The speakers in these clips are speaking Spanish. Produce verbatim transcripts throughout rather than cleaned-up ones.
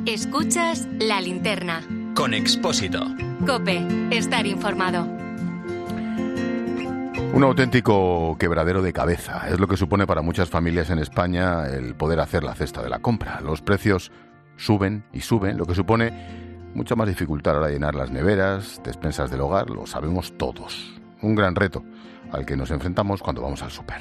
Escuchas La Linterna. Con Expósito. COPE. Estar informado. Un auténtico quebradero de cabeza. Es lo que supone para muchas familias en España el poder hacer la cesta de la compra. Los precios suben y suben, lo que supone mucha más dificultad a la hora de llenar las neveras, despensas del hogar, lo sabemos todos. Un gran reto al que nos enfrentamos cuando vamos al súper.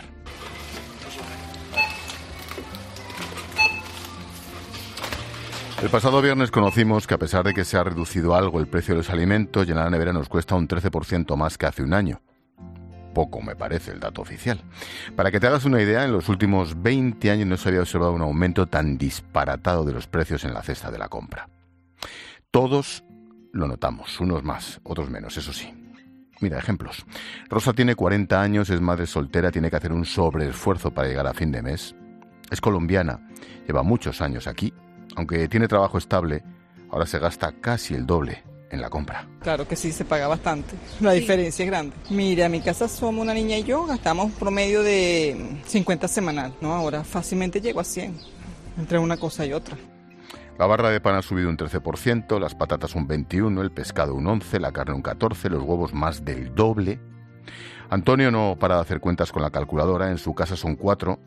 El pasado viernes conocimos que a pesar de que se ha reducido algo el precio de los alimentos, llenar la nevera nos cuesta un trece por ciento más que hace un año. Poco me parece el dato oficial. Para que te hagas una idea, en los últimos veinte años no se había observado un aumento tan disparatado de los precios en la cesta de la compra. Todos lo notamos, unos más, otros menos, eso sí. Mira, ejemplos. Rosa tiene cuarenta años, es madre soltera, tiene que hacer un sobreesfuerzo para llegar a fin de mes. Es colombiana, lleva muchos años aquí. Aunque tiene trabajo estable, ahora se gasta casi el doble en la compra. Claro que sí, se paga bastante. La sí. diferencia es grande. Mira, en mi casa somos una niña y yo, gastamos un promedio de cincuenta semanal, ¿no? Ahora fácilmente llego a cien, entre una cosa y otra. La barra de pan ha subido un trece por ciento, las patatas un veintiuno por ciento, el pescado un once por ciento, la carne un catorce por ciento, los huevos más del doble. Antonio no para de hacer cuentas con la calculadora, en su casa son cuatro.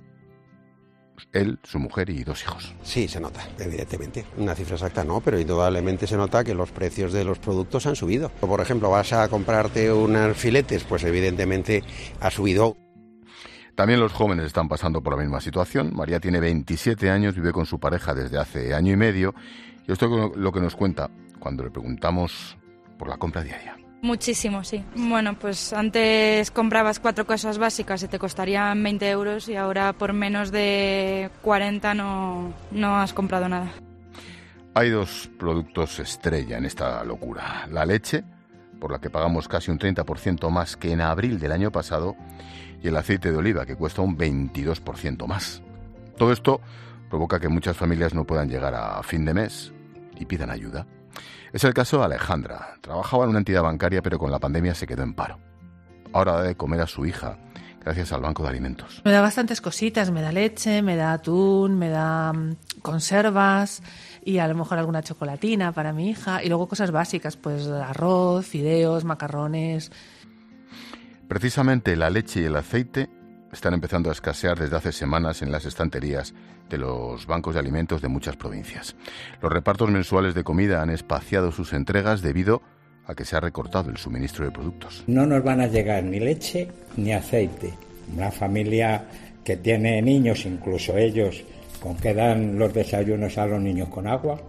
Él, su mujer y dos hijos. Sí, se nota, evidentemente. Una cifra exacta no, pero indudablemente se nota que los precios de los productos han subido. Por ejemplo, vas a comprarte unos filetes, pues evidentemente ha subido. También los jóvenes están pasando por la misma situación. María tiene veintisiete años, vive con su pareja desde hace año y medio. Y esto es lo que nos cuenta cuando le preguntamos por la compra diaria. Muchísimo, sí. Bueno, pues antes comprabas cuatro cosas básicas y te costarían veinte euros y ahora por menos de cuarenta no, no has comprado nada. Hay dos productos estrella en esta locura. La leche, por la que pagamos casi un treinta por ciento más que en abril del año pasado, y el aceite de oliva, que cuesta un veintidós por ciento más. Todo esto provoca que muchas familias no puedan llegar a fin de mes y pidan ayuda. Es el caso de Alejandra. Trabajaba en una entidad bancaria, pero con la pandemia se quedó en paro. Ahora da de comer a su hija, gracias al Banco de Alimentos. Me da bastantes cositas, me da leche, me da atún, me da conservas y a lo mejor alguna chocolatina para mi hija. Y luego cosas básicas, pues arroz, fideos, macarrones. Precisamente la leche y el aceite están empezando a escasear desde hace semanas en las estanterías de los bancos de alimentos de muchas provincias. Los repartos mensuales de comida han espaciado sus entregas debido a que se ha recortado el suministro de productos. No nos van a llegar ni leche ni aceite. Una familia que tiene niños, incluso ellos, ¿con qué dan los desayunos a los niños? ¿Con agua?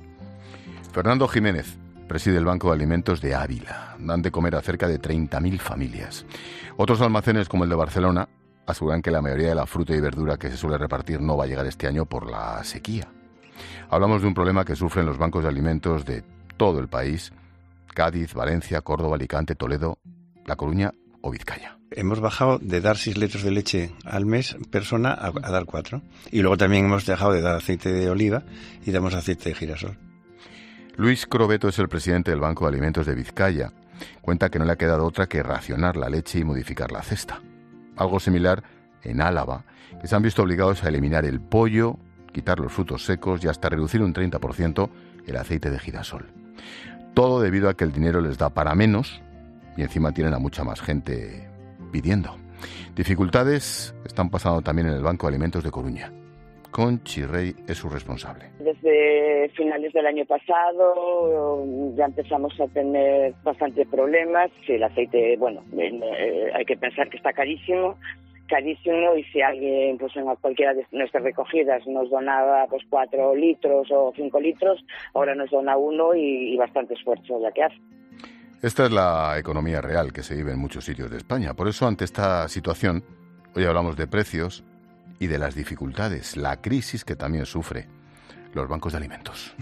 Fernando Jiménez preside el Banco de Alimentos de Ávila. Dan de comer a cerca de treinta mil familias. Otros almacenes, como el de Barcelona, aseguran que la mayoría de la fruta y verdura que se suele repartir no va a llegar este año por la sequía. Hablamos de un problema que sufren los bancos de alimentos de todo el país: Cádiz, Valencia, Córdoba, Alicante, Toledo, La Coruña o Vizcaya. Hemos bajado de dar seis litros de leche al mes persona a, a dar cuatro. Y luego también hemos dejado de dar aceite de oliva y damos aceite de girasol. Luis Crobeto es el presidente del Banco de Alimentos de Vizcaya. Cuenta que no le ha quedado otra que racionar la leche y modificar la cesta. Algo similar en Álava, que se han visto obligados a eliminar el pollo, quitar los frutos secos y hasta reducir un treinta por ciento el aceite de girasol. Todo debido a que el dinero les da para menos y encima tienen a mucha más gente pidiendo. Dificultades están pasando también en el Banco de Alimentos de Coruña. Conchi Rey es su responsable. Desde finales del año pasado ya empezamos a tener bastante problemas. El aceite, bueno, eh, hay que pensar que está carísimo, carísimo, y si alguien, pues en cualquiera de nuestras recogidas nos donaba pues cuatro litros o cinco litros, ahora nos dona uno y, y bastante esfuerzo ya que hace. Esta es la economía real que se vive en muchos sitios de España. Por eso, ante esta situación, hoy hablamos de precios y de las dificultades, la crisis que también sufre los bancos de alimentos.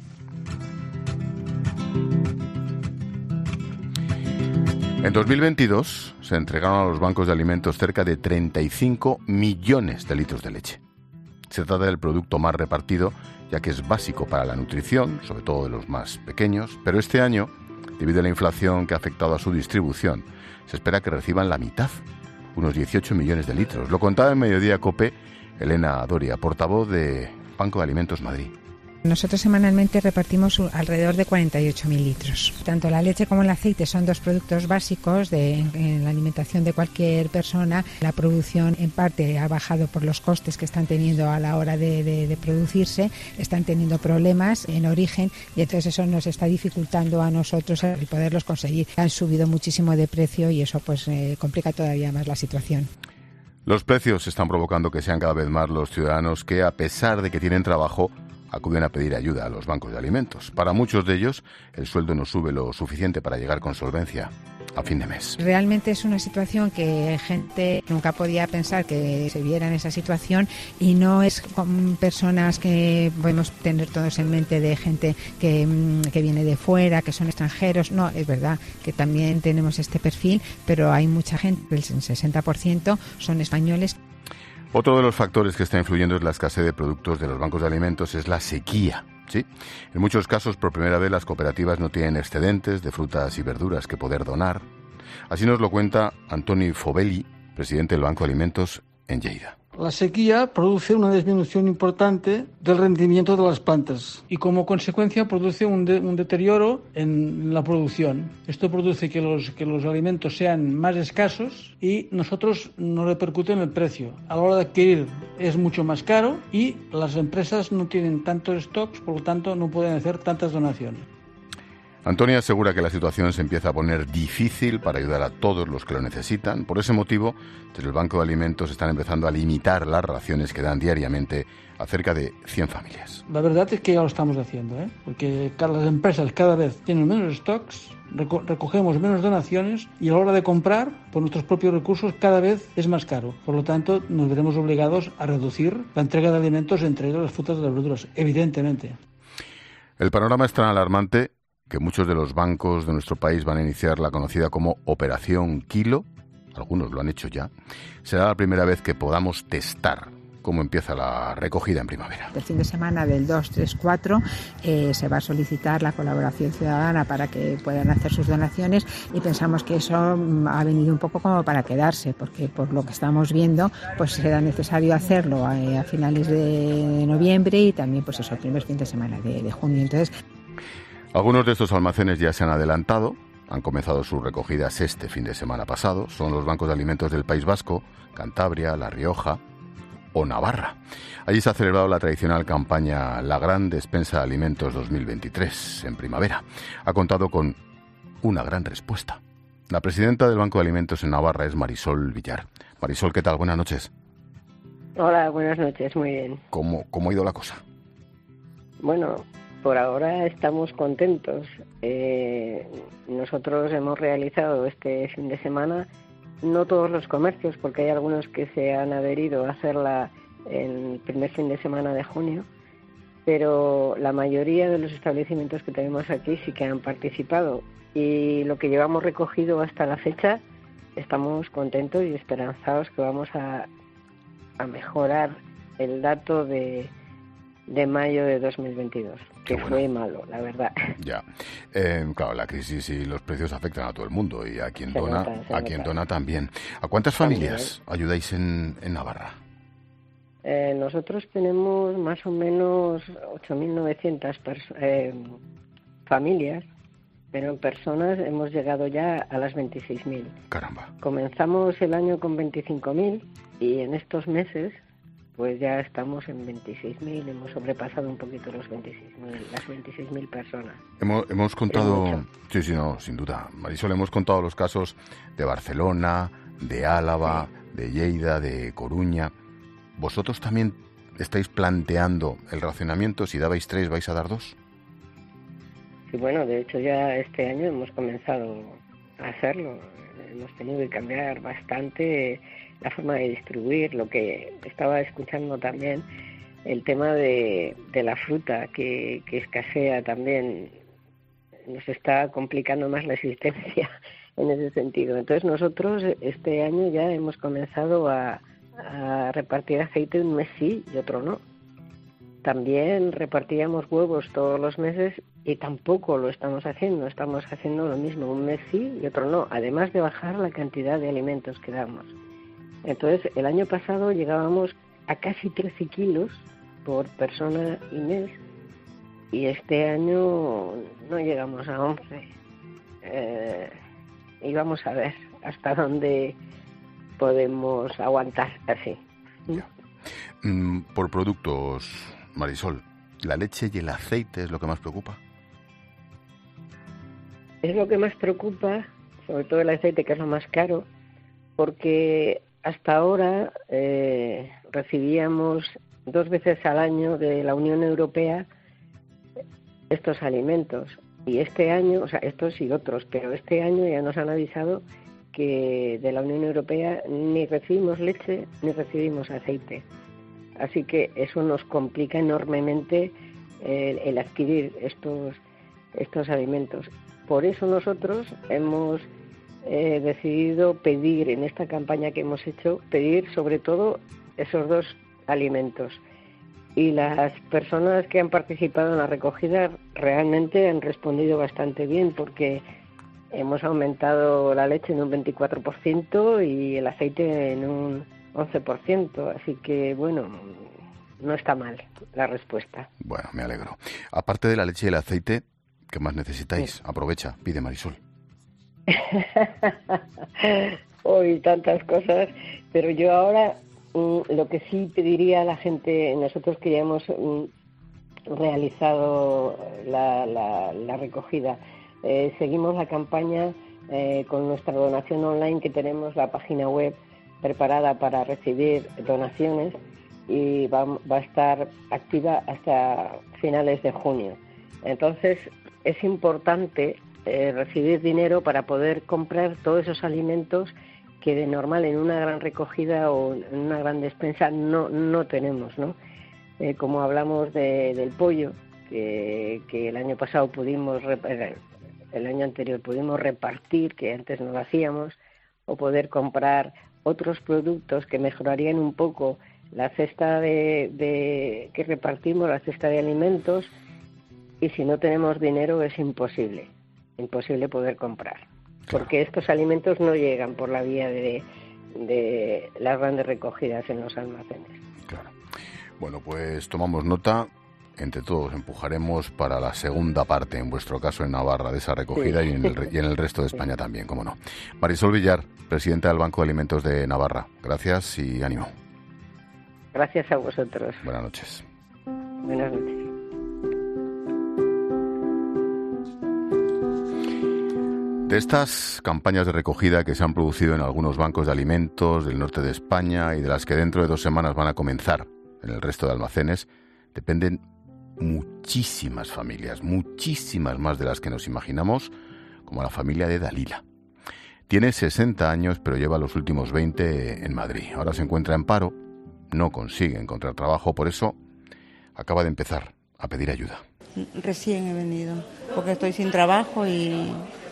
En dos mil veintidós se entregaron a los bancos de alimentos cerca de treinta y cinco millones de litros de leche. Se trata del producto más repartido, ya que es básico para la nutrición, sobre todo de los más pequeños, pero este año, debido a la inflación que ha afectado a su distribución, se espera que reciban la mitad, unos dieciocho millones de litros. Lo contaba en Mediodía COPE Elena Doria, portavoz de Banco de Alimentos Madrid. Nosotros semanalmente repartimos alrededor de cuarenta y ocho mil litros. Tanto la leche como el aceite son dos productos básicos de, en, en la alimentación de cualquier persona. La producción en parte ha bajado por los costes que están teniendo a la hora de, de, de producirse, están teniendo problemas en origen y entonces eso nos está dificultando a nosotros el poderlos conseguir. Han subido muchísimo de precio y eso pues eh, complica todavía más la situación. Los precios están provocando que sean cada vez más los ciudadanos que, a pesar de que tienen trabajo, acuden a pedir ayuda a los bancos de alimentos. Para muchos de ellos, el sueldo no sube lo suficiente para llegar con solvencia a fin de mes. Realmente es una situación que gente nunca podía pensar que se viera en esa situación y no es con personas que podemos tener todos en mente de gente que, que viene de fuera, que son extranjeros. No, es verdad que también tenemos este perfil, pero hay mucha gente, el sesenta por ciento son españoles. Otro de los factores que está influyendo es la escasez de productos de los bancos de alimentos, es la sequía. ¿Sí? En muchos casos, por primera vez, las cooperativas no tienen excedentes de frutas y verduras que poder donar. Así nos lo cuenta Antoni Fobelli, presidente del Banco de Alimentos en Lleida. La sequía produce una disminución importante del rendimiento de las plantas y como consecuencia produce un, de, un deterioro en la producción. Esto produce que los, que los alimentos sean más escasos y nosotros nos repercute en el precio. A la hora de adquirir es mucho más caro y las empresas no tienen tantos stocks, por lo tanto no pueden hacer tantas donaciones. Antonia asegura que la situación se empieza a poner difícil para ayudar a todos los que lo necesitan. Por ese motivo, desde el Banco de Alimentos están empezando a limitar las raciones que dan diariamente a cerca de cien familias. La verdad es que ya lo estamos haciendo, ¿eh? Porque las empresas cada vez tienen menos stocks, reco- recogemos menos donaciones y a la hora de comprar por nuestros propios recursos cada vez es más caro. Por lo tanto, nos veremos obligados a reducir la entrega de alimentos, entre ellos las frutas y las verduras, evidentemente. El panorama es tan alarmante que muchos de los bancos de nuestro país van a iniciar la conocida como Operación Kilo, algunos lo han hecho ya. Será la primera vez que podamos testar cómo empieza la recogida en primavera. El fin de semana del dos, tres, cuatro eh, se va a solicitar la colaboración ciudadana para que puedan hacer sus donaciones y pensamos que eso ha venido un poco como para quedarse, porque por lo que estamos viendo pues será necesario hacerlo a, a finales de noviembre y también pues eso, el primer fin de semana de, de junio. Entonces, algunos de estos almacenes ya se han adelantado, han comenzado sus recogidas este fin de semana pasado. Son los bancos de alimentos del País Vasco, Cantabria, La Rioja o Navarra. Allí se ha celebrado la tradicional campaña La Gran Despensa de Alimentos dos mil veintitrés en primavera. Ha contado con una gran respuesta. La presidenta del Banco de Alimentos en Navarra es Marisol Villar. Marisol, ¿qué tal? Buenas noches. Hola, buenas noches, muy bien. ¿Cómo, cómo ha ido la cosa? Bueno, por ahora estamos contentos. Eh, nosotros hemos realizado este fin de semana, no todos los comercios, porque hay algunos que se han adherido a hacerla el primer fin de semana de junio, pero la mayoría de los establecimientos que tenemos aquí sí que han participado y lo que llevamos recogido hasta la fecha estamos contentos y esperanzados que vamos a, a mejorar el dato de, de mayo de dos mil veintidós, que bueno. Fue malo, la verdad. Ya, eh, claro, la crisis y los precios afectan a todo el mundo y a quien se dona, nota, a quien dona también. ¿A cuántas familias también ayudáis en, en Navarra? Eh, nosotros tenemos más o menos ocho mil novecientas perso- eh, familias, pero en personas hemos llegado ya a las veintiséis mil. Caramba. Comenzamos el año con veinticinco mil y en estos meses pues ya estamos en veintiséis mil, hemos sobrepasado un poquito los veintiséis mil, las veintiséis mil personas. Hemos, hemos contado, sí, sí, no, sin duda, Marisol, hemos contado los casos de Barcelona, de Álava, sí, de Lleida, de Coruña. ¿Vosotros también estáis planteando el racionamiento? Si dabais tres, ¿vais a dar dos? Sí, bueno, de hecho ya este año hemos comenzado a hacerlo. Hemos tenido que cambiar bastante la forma de distribuir. Lo que estaba escuchando también, el tema de, de la fruta que, que escasea también, nos está complicando más la existencia en ese sentido. Entonces nosotros este año ya hemos comenzado a a repartir aceite un mes sí y otro no. También repartíamos huevos todos los meses y tampoco lo estamos haciendo, estamos haciendo lo mismo, un mes sí y otro no, además de bajar la cantidad de alimentos que damos. Entonces, el año pasado llegábamos a casi trece kilos por persona y mes y este año no llegamos a once. Eh, y vamos a ver hasta dónde podemos aguantar así. Mm, por productos, Marisol, ¿la leche y el aceite es lo que más preocupa? Es lo que más preocupa, sobre todo el aceite, que es lo más caro, porque hasta ahora eh, recibíamos dos veces al año de la Unión Europea estos alimentos. Y este año, o sea, estos y otros, pero este año ya nos han avisado que de la Unión Europea ni recibimos leche ni recibimos aceite. Así que eso nos complica enormemente el, el adquirir estos, estos alimentos. Por eso nosotros hemos eh, decidido pedir, en esta campaña que hemos hecho, pedir sobre todo esos dos alimentos. Y las personas que han participado en la recogida realmente han respondido bastante bien, porque hemos aumentado la leche en un veinticuatro por ciento y el aceite en un once por ciento. Así que, bueno, no está mal la respuesta. Bueno, me alegro. Aparte de la leche y el aceite, ¿qué más necesitáis? Sí. Aprovecha, pide Marisol. Hoy tantas cosas, pero yo ahora mm, lo que sí pediría a la gente, nosotros que ya hemos mm, realizado la, la, la recogida, eh, seguimos la campaña eh, con nuestra donación online, que tenemos la página web preparada para recibir donaciones y va, va a estar activa hasta finales de junio. Entonces es importante eh, recibir dinero para poder comprar todos esos alimentos que de normal en una gran recogida o en una gran despensa no, no tenemos, ¿no? Eh, como hablamos de, del pollo, que, que el año pasado pudimos, el año anterior pudimos repartir, que antes no lo hacíamos, o poder comprar otros productos que mejorarían un poco la cesta de, de que repartimos, la cesta de alimentos, y si no tenemos dinero es imposible, imposible poder comprar, porque estos alimentos no llegan por la vía de, de las grandes recogidas en los almacenes. Claro. Bueno, pues tomamos nota. Entre todos empujaremos para la segunda parte, en vuestro caso en Navarra, de esa recogida, sí. y, en el, y en el resto de España también, cómo no. Marisol Villar, presidenta del Banco de Alimentos de Navarra. Gracias y ánimo. Gracias a vosotros. Buenas noches. Buenas noches. De estas campañas de recogida que se han producido en algunos bancos de alimentos del norte de España y de las que dentro de dos semanas van a comenzar en el resto de almacenes, dependen muchísimas familias, muchísimas más de las que nos imaginamos, como la familia de Dalila. Tiene sesenta años, pero lleva los últimos veinte en Madrid. Ahora se encuentra en paro, no consigue encontrar trabajo, por eso acaba de empezar a pedir ayuda. Recién he venido, porque estoy sin trabajo y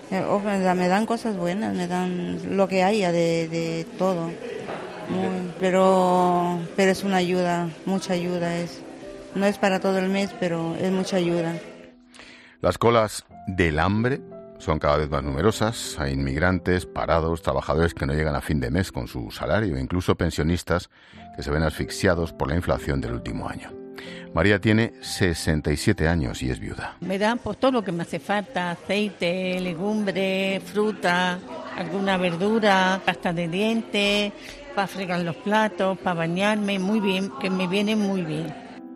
me dan cosas buenas, me dan lo que haya de, de todo. Muy, pero, pero es una ayuda, mucha ayuda es. No es para todo el mes, pero es mucha ayuda. Las colas del hambre son cada vez más numerosas. Hay inmigrantes, parados, trabajadores que no llegan a fin de mes con su salario, incluso pensionistas que se ven asfixiados por la inflación del último año. María tiene sesenta y siete años y es viuda. Me dan pues todo lo que me hace falta: aceite, legumbre, fruta, alguna verdura, pasta de dientes, para fregar los platos, para bañarme, muy bien, que me viene muy bien.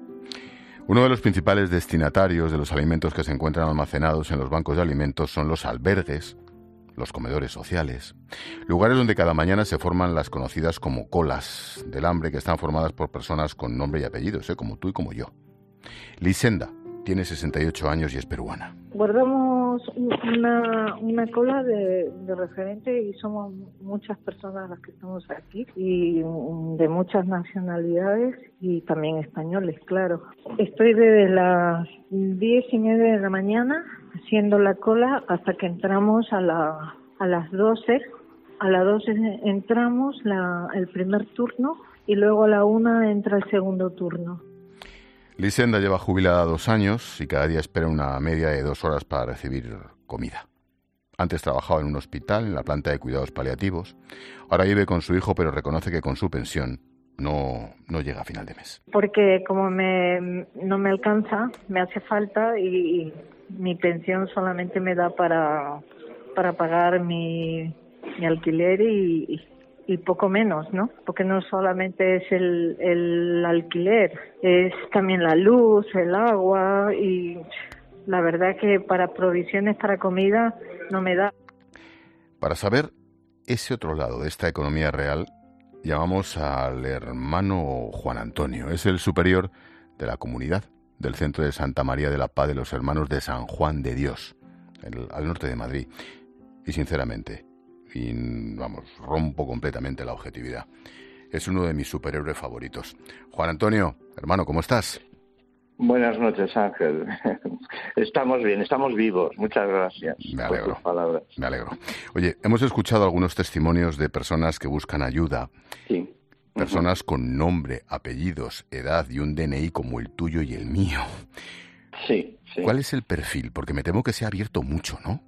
Uno de los principales destinatarios de los alimentos que se encuentran almacenados en los bancos de alimentos son los albergues, los comedores sociales, lugares donde cada mañana se forman las conocidas como colas del hambre, que están formadas por personas con nombre y apellidos, ¿eh? Como tú y como yo. Lisenda tiene sesenta y ocho años y es peruana. Guardamos una, una cola de, de referente y somos muchas personas las que estamos aquí y de muchas nacionalidades y también españoles, claro. Estoy desde las diez y media de la mañana haciendo la cola hasta que entramos a, la, a las doce. A las doce entramos la, el primer turno y luego a la una entra el segundo turno. Lisenda lleva jubilada dos años y cada día espera una media de dos horas para recibir comida. Antes trabajaba en un hospital, en la planta de cuidados paliativos. Ahora vive con su hijo, pero reconoce que con su pensión no, no llega a final de mes. Porque como me, no me alcanza, me hace falta y, y mi pensión solamente me da para, para pagar mi, mi alquiler y, y poco menos, ¿no? Porque no solamente es el, el alquiler, es también la luz, el agua y la verdad que para provisiones para comida no me da. Para saber ese otro lado de esta economía real, llamamos al hermano Juan Antonio. Es el superior de la comunidad del Centro de Santa María de la Paz de los Hermanos de San Juan de Dios, el, al norte de Madrid. Y sinceramente, y vamos, rompo completamente la objetividad. Es uno de mis superhéroes favoritos. Juan Antonio, hermano, ¿cómo estás? Buenas noches, Ángel. Estamos bien, estamos vivos. Muchas gracias Me alegro, por tus palabras. Me alegro. Oye, hemos escuchado algunos testimonios de personas que buscan ayuda. Sí. Personas uh-huh. con nombre, apellidos, edad y un D N I como el tuyo y el mío. Sí, sí. ¿Cuál es el perfil? Porque me temo que se ha abierto mucho, ¿no?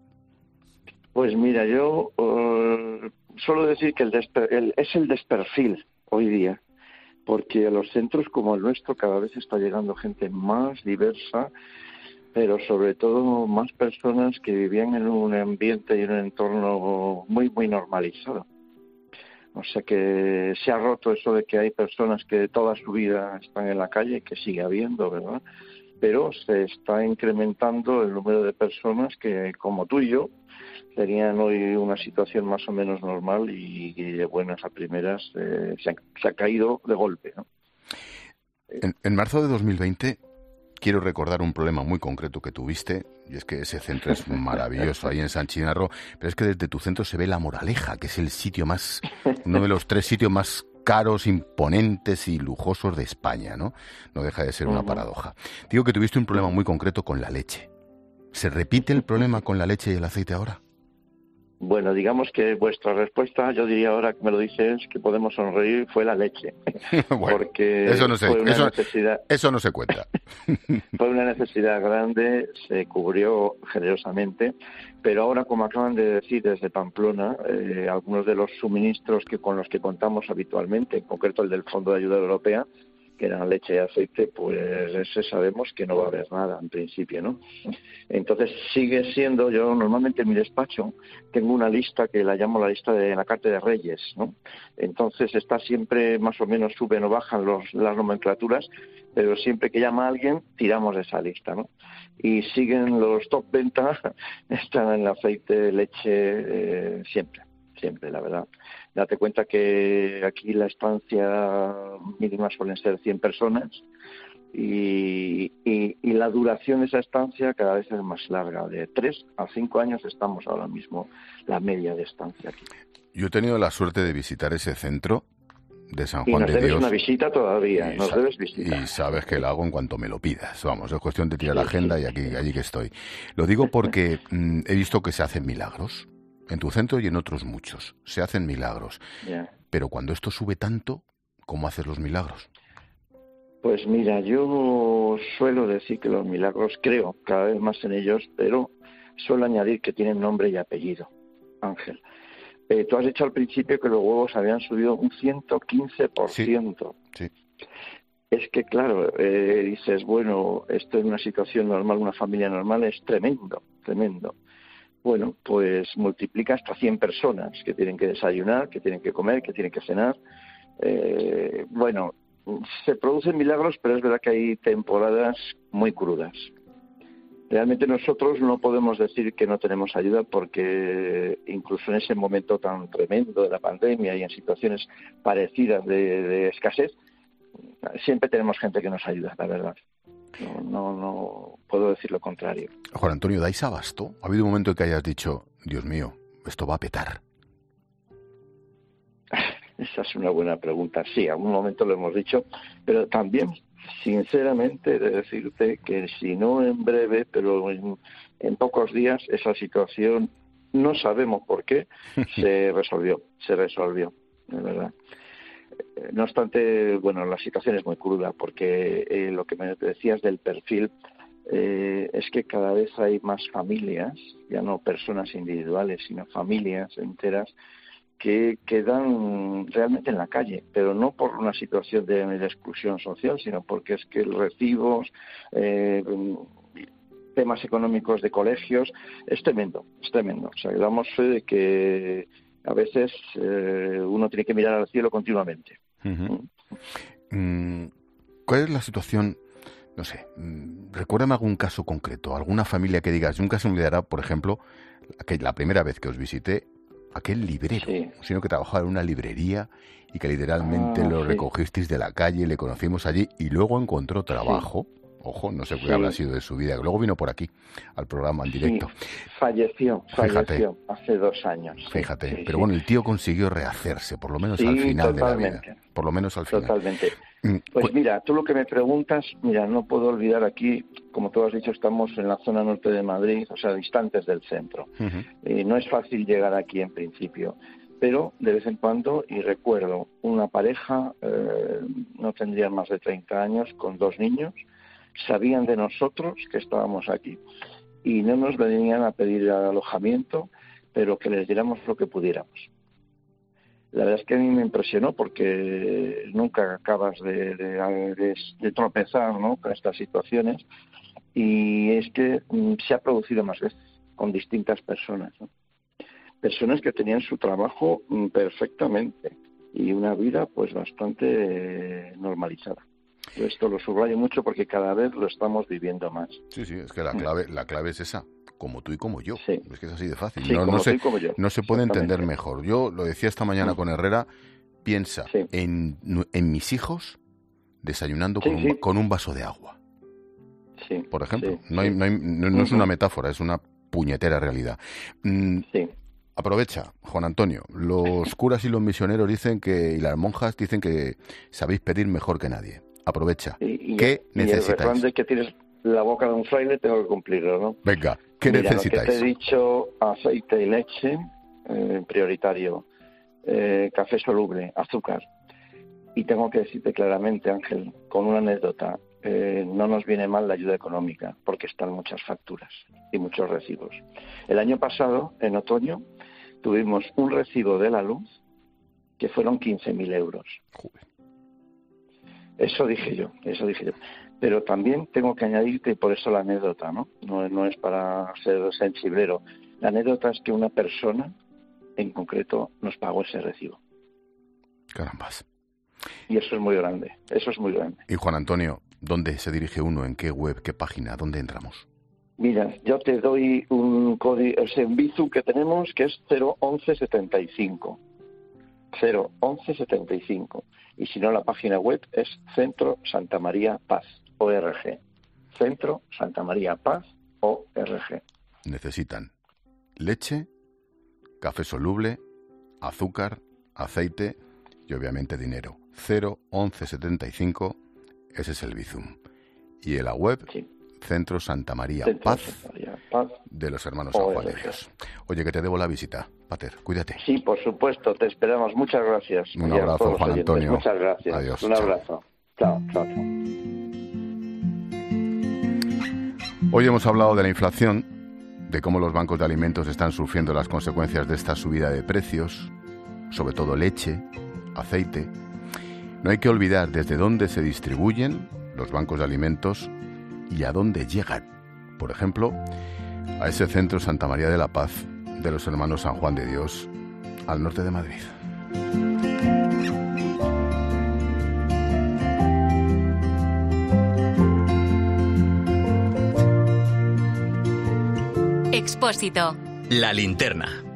Pues mira, yo uh, suelo decir que el, desper- el es el desperfil hoy día. Porque a los centros como el nuestro cada vez está llegando gente más diversa, pero sobre todo más personas que vivían en un ambiente y en un entorno muy, muy normalizado. O sea que se ha roto eso de que hay personas que toda su vida están en la calle, que sigue habiendo, ¿verdad? Pero se está incrementando el número de personas que, como tú y yo, tenían hoy una situación más o menos normal y, y de buenas a primeras eh, se, ha, se ha caído de golpe, ¿no? En, en marzo de dos mil veinte quiero recordar un problema muy concreto que tuviste, y es que ese centro es maravilloso ahí en San Chinarro, pero es que desde tu centro se ve La Moraleja, que es el sitio más, uno de los tres sitios más caros, imponentes y lujosos de España, ¿no? No deja de ser una paradoja. Digo que tuviste un problema muy concreto con la leche. ¿Se repite el problema con la leche y el aceite ahora? Bueno, digamos que vuestra respuesta, yo diría ahora que me lo dices, que podemos sonreír, fue la leche. Bueno, porque eso no se, fue una eso, necesidad, eso no se cuenta. Fue una necesidad grande, se cubrió generosamente, pero ahora, como acaban de decir desde Pamplona, eh, algunos de los suministros que con los que contamos habitualmente, en concreto el del Fondo de Ayuda Europea, que eran leche y aceite, pues ese sabemos que no va a haber nada en principio, ¿no? Entonces sigue siendo, yo normalmente en mi despacho tengo una lista que la llamo la lista de la Carta de Reyes, ¿no? Entonces está siempre más o menos suben o bajan los, las nomenclaturas, pero siempre que llama a alguien tiramos de esa lista, ¿no? Y siguen los top ventas, están en el aceite, leche, eh, siempre. Siempre, la verdad. Date cuenta que aquí la estancia mínima suelen ser cien personas y, y, y la duración de esa estancia cada vez es más larga. De tres a cinco años estamos ahora mismo la media de estancia aquí. Yo he tenido la suerte de visitar ese centro de San y Juan nos de debes Dios. Una visita todavía, y nos sa- debes visita. Y sabes que la hago en cuanto me lo pidas. Vamos, es cuestión de tirar Sí, la agenda sí, y aquí, sí. allí que estoy. Lo digo porque mm, he visto que se hacen milagros. En tu centro y en otros muchos. Se hacen milagros. Ya. Pero cuando esto sube tanto, ¿cómo haces los milagros? Pues mira, yo suelo decir que los milagros creo cada vez más en ellos, pero suelo añadir que tienen nombre y apellido, Ángel. Eh, tú has dicho al principio que los huevos habían subido un ciento quince por ciento. Sí, sí. Es que, claro, eh, dices, bueno, esto en una situación normal, una familia normal, es tremendo, tremendo. Bueno, pues multiplica hasta cien personas que tienen que desayunar, que tienen que comer, que tienen que cenar. Eh, bueno, se producen milagros, pero es verdad que hay temporadas muy crudas. Realmente nosotros no podemos decir que no tenemos ayuda porque incluso en ese momento tan tremendo de la pandemia y en situaciones parecidas de, de escasez, siempre tenemos gente que nos ayuda, la verdad. No, no, no puedo decir lo contrario. Juan Antonio, ¿dais abasto? ¿Ha habido un momento en que hayas dicho, Dios mío, esto va a petar? Esa es una buena pregunta. Sí, a algún momento lo hemos dicho, pero también, sinceramente, he de decirte que si no en breve, pero en, en pocos días, esa situación, no sabemos por qué, se resolvió, se resolvió, de verdad. No obstante, bueno, la situación es muy cruda porque eh, lo que me decías del perfil eh, es que cada vez hay más familias, ya no personas individuales, sino familias enteras que quedan realmente en la calle, pero no por una situación de, de exclusión social, sino porque es que los recibos, eh, temas económicos de colegios, es tremendo, es tremendo. O sea, damos fe de que a veces eh, uno tiene que mirar al cielo continuamente. Uh-huh. Mm, ¿Cuál es la situación? No sé, recuérdame algún caso concreto, alguna familia que digas, nunca se me olvidará, por ejemplo, que la primera vez que os visité, aquel librero, sí. sino que trabajaba en una librería y que literalmente ah, lo sí. recogisteis de la calle, le conocimos allí y luego encontró trabajo. Sí. Ojo, no sé qué sí. habrá sido de su vida. Luego vino por aquí, al programa en directo. Sí. Falleció, falleció Fíjate. hace dos años. Fíjate, sí, pero sí. bueno, el tío consiguió rehacerse, por lo menos sí, al final totalmente. de la vida. Por lo menos al final. Totalmente. Pues mira, tú lo que me preguntas, mira, no puedo olvidar aquí, como tú has dicho, estamos en la zona norte de Madrid, o sea, distantes del centro. Uh-huh. Eh, no es fácil llegar aquí en principio, pero de vez en cuando, y recuerdo, una pareja, eh, no tendrían más de treinta años, con dos niños, sabían de nosotros que estábamos aquí y no nos venían a pedir alojamiento, pero que les diéramos lo que pudiéramos. La verdad es que a mí me impresionó porque nunca acabas de, de, de, de tropezar, ¿no?, con estas situaciones, y es que mm, se ha producido más veces con distintas personas, ¿no? Personas que tenían su trabajo mm, perfectamente y una vida pues bastante eh, normalizada. Esto lo subrayo mucho porque cada vez lo estamos viviendo más. Sí, sí, es que la clave, la clave es esa, como tú y como yo. Sí. Es que es así de fácil. Sí, no, como no tú se, y como yo. No se puede entender mejor. Yo lo decía esta mañana sí. con Herrera, piensa sí. en, en mis hijos desayunando sí, con, un, sí. con un vaso de agua. Sí. Por ejemplo, sí, no, hay, no, hay, no, no es una metáfora, es una puñetera realidad. Mm, sí. Aprovecha, Juan Antonio. Los curas y los misioneros dicen que, y las monjas dicen que sabéis pedir mejor que nadie. Aprovecha. Y, y, ¿Qué y necesitáis? El refrán de que tienes la boca de un fraile tengo que cumplirlo, ¿no? Venga, ¿qué Mira, necesitáis? Lo que te he dicho, aceite y leche, eh, prioritario, eh, café soluble, azúcar. Y tengo que decirte claramente, Ángel, con una anécdota, eh, no nos viene mal la ayuda económica, porque están muchas facturas y muchos recibos. El año pasado, en otoño, tuvimos un recibo de la luz que fueron quince mil euros. Joder. Eso dije yo, eso dije yo. Pero también tengo que añadirte, y por eso la anécdota, ¿no? No, no es para ser sensiblero. La anécdota es que una persona, en concreto, nos pagó ese recibo. Carambas. Y eso es muy grande, eso es muy grande. Y Juan Antonio, ¿dónde se dirige uno? ¿En qué web, qué página? ¿Dónde entramos? Mira, yo te doy un código, o sea, un Bizum que tenemos que es cero once setenta y cinco. cero once setenta y cinco. Y si no, la página web es Centro Santa María Paz, O R G. Centro Santa María Paz, O R G. Necesitan leche, café soluble, azúcar, aceite y obviamente dinero. cero once setenta y cinco, ese es el Bizum. Y en la web, sí. Centro Santa María Centro Paz, Santa María Paz de los hermanos San Juan de Dios. Oye, que te debo la visita, Pater, cuídate. Sí, por supuesto, te esperamos. Muchas gracias. Un abrazo, Juan Antonio. Muchas gracias. Adiós. Un abrazo. Chao, chao, chao. Hoy hemos hablado de la inflación, de cómo los bancos de alimentos están sufriendo las consecuencias de esta subida de precios, sobre todo leche, aceite. No hay que olvidar desde dónde se distribuyen los bancos de alimentos y a dónde llegan. Por ejemplo, a ese centro Santa María de la Paz de los hermanos San Juan de Dios, al norte de Madrid. Expósito. La linterna.